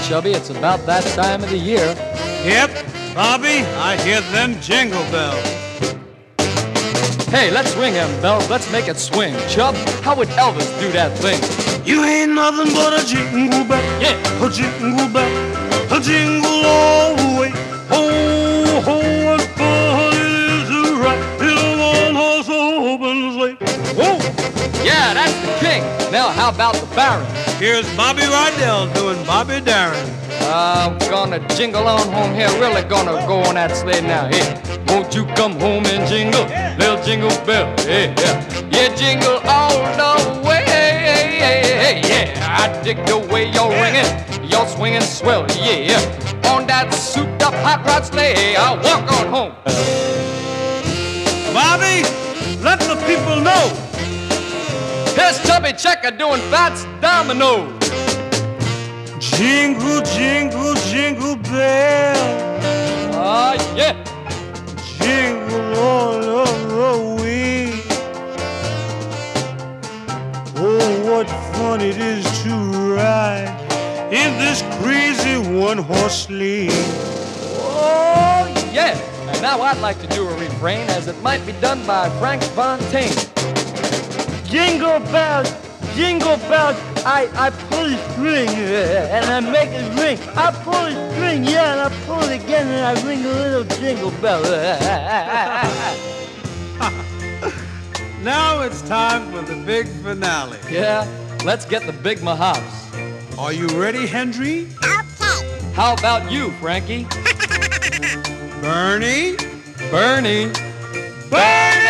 Chubby, it's about that time of the year. Yep, Bobby, I hear them jingle bells. Hey, let's ring them bells, let's make it swing. Chub, how would Elvis do that thing? You ain't nothing but a jingle bell. Yeah. A jingle bell. A jingle all the way. Ho, ho, what fun it is to ride in a one-horse open sleigh. Whoa! Yeah, that's the king. Now how about the baron? Here's Bobby Rydell doing Bobby Darin. I'm gonna jingle on home here, really gonna go on that sleigh now. Hey, won't you come home and jingle, little jingle bell? Hey, yeah, yeah, jingle all the way. Hey, hey, hey, yeah, I dig the way you're ringing, you're swinging swell. Yeah, on that souped-up hot rod sleigh, I'll walk on home. Bobby, let the people know. Here's Chubby Checker doing Fats Domino. Jingle, jingle, jingle bell. Ah, yeah. Jingle all the way. Oh, what fun it is to ride in this crazy one-horse sleigh. Oh, yeah. And now I'd like to do a refrain as it might be done by Frank Fontaine. Jingle bells, I pull the string and I make it ring. I pull the string, yeah, and I pull it again and I ring a little jingle bell. Now it's time for the big finale. Yeah, let's get the big mahops. Are you ready, Henry? Okay. How about you, Frankie? Bernie? Bernie? Bernie!